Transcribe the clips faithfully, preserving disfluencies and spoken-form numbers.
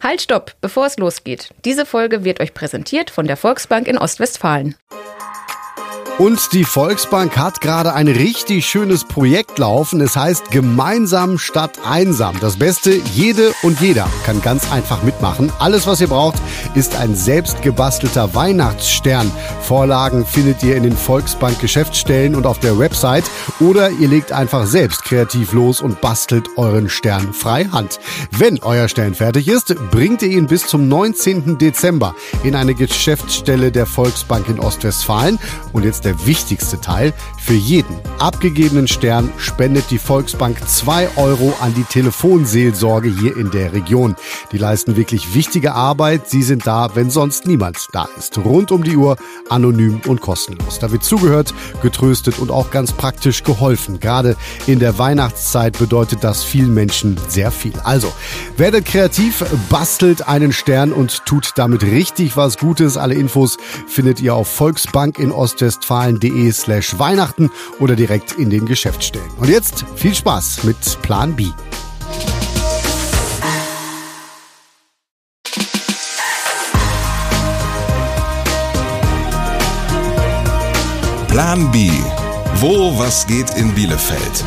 Halt, stopp, bevor es losgeht. Diese Folge wird euch präsentiert von der Volksbank in Ostwestfalen. Und die Volksbank hat gerade ein richtig schönes Projekt laufen. Es heißt Gemeinsam statt einsam. Das Beste, jede und jeder kann ganz einfach mitmachen. Alles, was ihr braucht, ist ein selbst gebastelter Weihnachtsstern. Vorlagen findet ihr in den Volksbank-Geschäftsstellen und auf der Website. Oder ihr legt einfach selbst kreativ los und bastelt euren Stern frei Hand. Wenn euer Stern fertig ist, bringt ihr ihn bis zum neunzehnten Dezember in eine Geschäftsstelle der Volksbank in Ostwestfalen. Und jetzt der wichtigste Teil: Für jeden abgegebenen Stern spendet die Volksbank zwei Euro an die Telefonseelsorge hier in der Region. Die leisten wirklich wichtige Arbeit. Sie sind da, wenn sonst niemand da ist. Rund um die Uhr, anonym und kostenlos. Da wird zugehört, getröstet und auch ganz praktisch geholfen. Gerade in der Weihnachtszeit bedeutet das vielen Menschen sehr viel. Also, werdet kreativ, bastelt einen Stern und tut damit richtig was Gutes. Alle Infos findet ihr auf volksbank in ostwestfalen punkt de slash Weihnachten oder direkt in den Geschäftsstellen. Und jetzt viel Spaß mit Plan B. Plan B. Wo was geht in Bielefeld?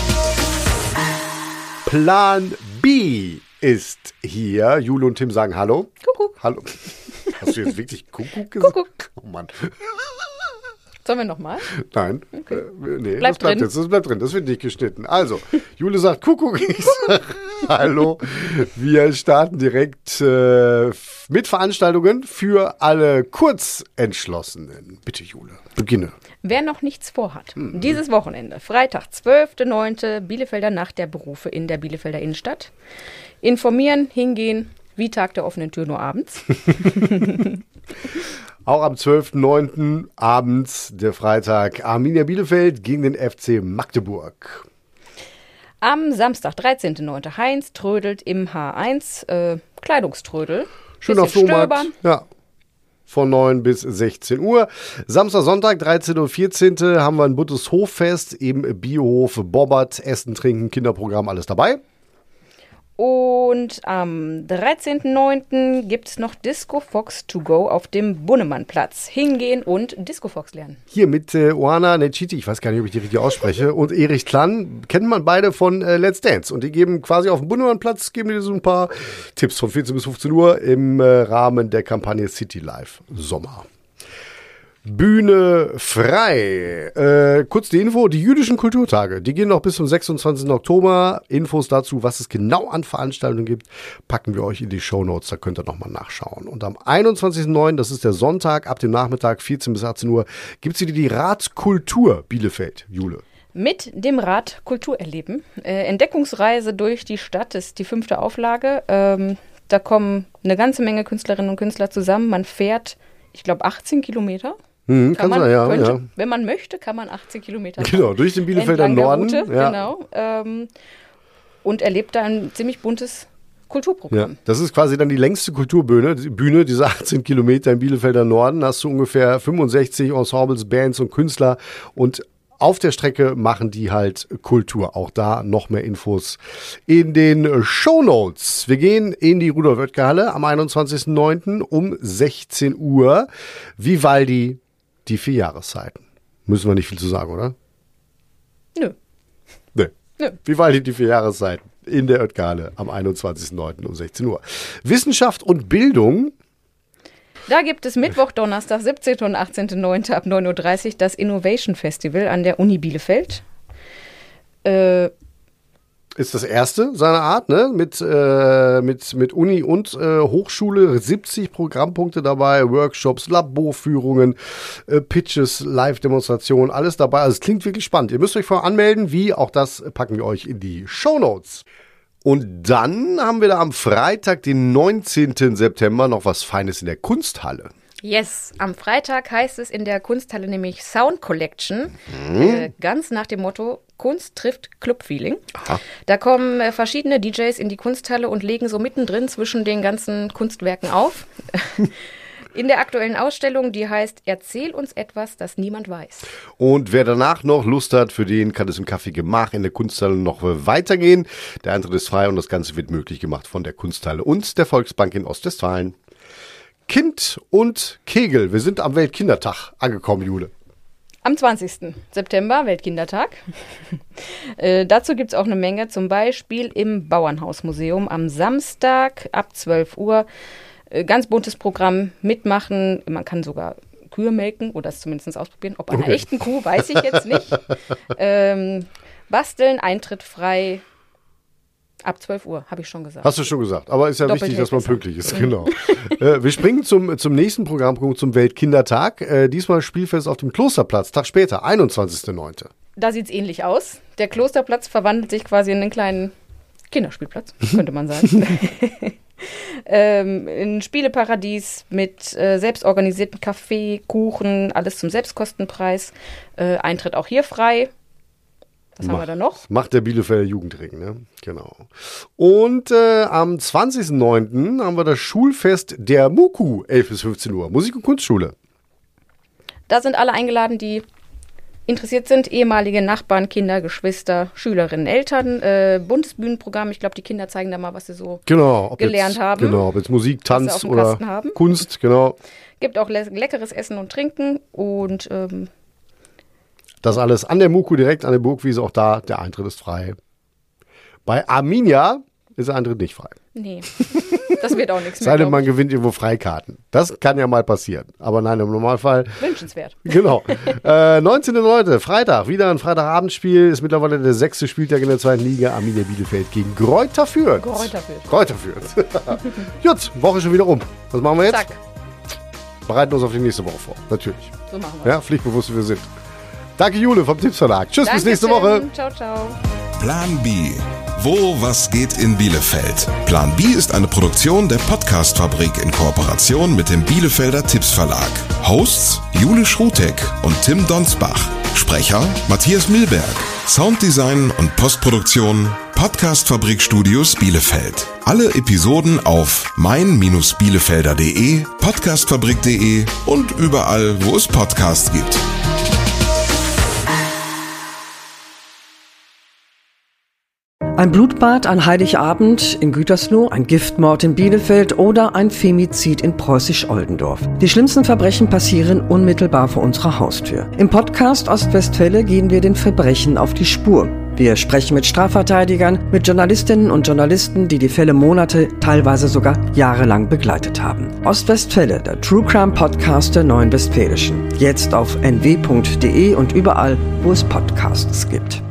Plan B ist hier. Jule und Tim sagen Hallo. Kuckuck. Hallo. Hast du jetzt wirklich Kuckuck gesagt? Kuckuck. Oh Mann. Sollen wir nochmal? Nein. Okay. Äh, nee, Bleibt das bleibt drin. jetzt. Das bleibt drin. Das wird nicht geschnitten. Also, Jule sagt Kuckuck. Ich sag Hallo. Wir starten direkt äh, mit Veranstaltungen für alle Kurzentschlossenen. Bitte, Jule, beginne. Wer noch nichts vorhat, mhm. dieses Wochenende, Freitag, zwölfter neunter Bielefelder Nacht der Berufe in der Bielefelder Innenstadt. Informieren, hingehen, wie Tag der offenen Tür, nur abends. Auch am zwölften neunten abends, der Freitag, Arminia Bielefeld gegen den F C Magdeburg. Am Samstag, dreizehnter neunter Heinz trödelt im H eins, äh, Kleidungströdel. Schöner Bisschen Flohmarkt. stöbern. Ja. Von neun bis sechzehn Uhr. Samstag, Sonntag, dreizehnter und vierzehnten haben wir ein buntes Hoffest im Biohof Bobbert. Essen, Trinken, Kinderprogramm, alles dabei. Und am dreizehnter neunter gibt es noch Disco Fox to go auf dem Bunnemannplatz. Hingehen und Disco Fox lernen. Hier mit äh, Oana Nechiti, ich weiß gar nicht, ob ich die richtig ausspreche, und Erich Klann, kennt man beide von äh, Let's Dance. Und die geben quasi auf dem Bunnemannplatz, geben die so ein paar Tipps von vierzehn bis fünfzehn Uhr im äh, Rahmen der Kampagne City Life Sommer. Bühne frei. Äh, kurz die Info, die jüdischen Kulturtage, die gehen noch bis zum sechsundzwanzigsten Oktober. Infos dazu, was es genau an Veranstaltungen gibt, packen wir euch in die Shownotes, da könnt ihr nochmal nachschauen. Und am einundzwanzigsten neunten, das ist der Sonntag, ab dem Nachmittag vierzehn bis achtzehn Uhr, gibt es wieder die Radkultur Bielefeld. Jule. Mit dem Rad Kultur erleben. Äh, Entdeckungsreise durch die Stadt ist die fünfte Auflage. Ähm, da kommen eine ganze Menge Künstlerinnen und Künstler zusammen. Man fährt, ich glaube, achtzehn Kilometer. Hm, Kann man, sein, ja, könnte, ja. Wenn man möchte, kann man achtzehn Kilometer fahren. Genau, durch den Bielefelder Entlang der Norden. Route, ja. Genau. Ähm, und erlebt da ein ziemlich buntes Kulturprogramm. Ja, das ist quasi dann die längste Kulturbühne, die Bühne, diese achtzehn Kilometer im Bielefelder Norden. Da hast du ungefähr fünfundsechzig Ensembles, Bands und Künstler, und auf der Strecke machen die halt Kultur. Auch da noch mehr Infos in den Shownotes. Wir gehen in die Rudolf-Oetker-Halle am einundzwanzigsten neunten um sechzehn Uhr. Vivaldi, die vier Jahreszeiten. Müssen wir nicht viel zu sagen, oder? Nö. Nö. Nö. Vivaldi, die vier Jahreszeiten in der Oetker-Halle am einundzwanzigsten neunten um sechzehn Uhr. Wissenschaft und Bildung. Da gibt es Mittwoch, Donnerstag, siebzehnten und achtzehnten neunten ab neun Uhr dreißig das Innovation Festival an der Uni Bielefeld. Äh, Ist das erste seiner Art, ne? Mit, äh, mit, mit Uni und äh, Hochschule, siebzig Programmpunkte dabei, Workshops, Laborführungen, äh, Pitches, Live-Demonstrationen, alles dabei. Also es klingt wirklich spannend. Ihr müsst euch vorher anmelden, wie, auch das packen wir euch in die Shownotes. Und dann haben wir da am Freitag, den neunzehnten September, noch was Feines in der Kunsthalle. Yes, am Freitag heißt es in der Kunsthalle nämlich Sound Collection, Mhm. äh, ganz nach dem Motto Kunst trifft Clubfeeling. Da kommen äh, verschiedene D Js in die Kunsthalle und legen so mittendrin zwischen den ganzen Kunstwerken auf. In der aktuellen Ausstellung, die heißt Erzähl uns etwas, das niemand weiß. Und wer danach noch Lust hat, für den kann es im Café Gemach in der Kunsthalle noch weitergehen. Der Eintritt ist frei und das Ganze wird möglich gemacht von der Kunsthalle und der Volksbank in Ostwestfalen. Kind und Kegel, wir sind am Weltkindertag angekommen, Jule. Am zwanzigsten September, Weltkindertag. äh, dazu gibt es auch eine Menge, zum Beispiel im Bauernhausmuseum am Samstag ab zwölf Uhr. Äh, ganz buntes Programm, mitmachen. Man kann sogar Kühe melken oder es zumindest ausprobieren. Ob einer okay. echten Kuh, weiß ich jetzt nicht. ähm, basteln, Eintritt frei. Ab zwölf Uhr, habe ich schon gesagt. Hast du schon gesagt, aber ist ja Doppelt wichtig, dass man pünktlich ist, genau. äh, wir springen zum, zum nächsten Programmpunkt, zum Weltkindertag. Äh, diesmal Spielfest auf dem Klosterplatz, Tag später, einundzwanzigster neunter Da sieht es ähnlich aus. Der Klosterplatz verwandelt sich quasi in einen kleinen Kinderspielplatz, könnte man sagen. ähm, ein Spieleparadies mit äh, selbstorganisierten Kaffee, Kuchen, alles zum Selbstkostenpreis. Äh, Eintritt auch hier frei. Was Mach, haben wir da noch? Macht der Bielefelder Jugendring, ne? Genau. Und äh, am zwanzigsten neunten haben wir das Schulfest der Muku, elf bis fünfzehn Uhr, Musik- und Kunstschule. Da sind alle eingeladen, die interessiert sind, ehemalige Nachbarn, Kinder, Geschwister, Schülerinnen, Eltern, äh, buntes Bühnenprogramm. Ich glaube, die Kinder zeigen da mal, was sie so genau, gelernt jetzt, haben. Genau, ob jetzt Musik, Tanz oder Kunst, genau. Gibt auch le- leckeres Essen und Trinken und ähm, das alles an der Muku, direkt an der Burgwiese, auch da, der Eintritt ist frei. Bei Arminia ist der Eintritt nicht frei. Nee, das wird auch nichts mehr. Sei denn, man gewinnt irgendwo Freikarten. Das kann ja mal passieren. Aber nein, im Normalfall. Wünschenswert. Genau. äh, neunzehnten neunten Freitag, wieder ein Freitagabendspiel. Ist mittlerweile der sechste Spieltag in der zweiten Liga. Arminia Bielefeld gegen Greuther Fürth. Greuther Fürth. Greuther Fürth. Gut, Woche schon wieder rum. Was machen wir jetzt? Zack. Bereiten uns auf die nächste Woche vor. Natürlich. So machen wir. Ja, pflichtbewusst wie wir sind. Danke, Jule vom Tipsverlag. Tschüss, Danke bis nächste schön. Woche. Ciao, ciao. Plan B. Wo, was geht in Bielefeld? Plan B ist eine Produktion der Podcast-Fabrik in Kooperation mit dem Bielefelder Tipsverlag. Hosts Jule Schrutek und Tim Donsbach. Sprecher Matthias Milberg. Sounddesign und Postproduktion Podcast-Fabrik Studios Bielefeld. Alle Episoden auf mein Bielefelder punkt de, podcastfabrik punkt de und überall, wo es Podcasts gibt. Ein Blutbad an Heiligabend in Gütersloh, ein Giftmord in Bielefeld oder ein Femizid in Preußisch-Oldendorf. Die schlimmsten Verbrechen passieren unmittelbar vor unserer Haustür. Im Podcast Ostwestfälle gehen wir den Verbrechen auf die Spur. Wir sprechen mit Strafverteidigern, mit Journalistinnen und Journalisten, die die Fälle Monate, teilweise sogar jahrelang begleitet haben. Ostwestfälle, der True Crime Podcast der Neuen Westfälischen. Jetzt auf n w punkt de und überall, wo es Podcasts gibt.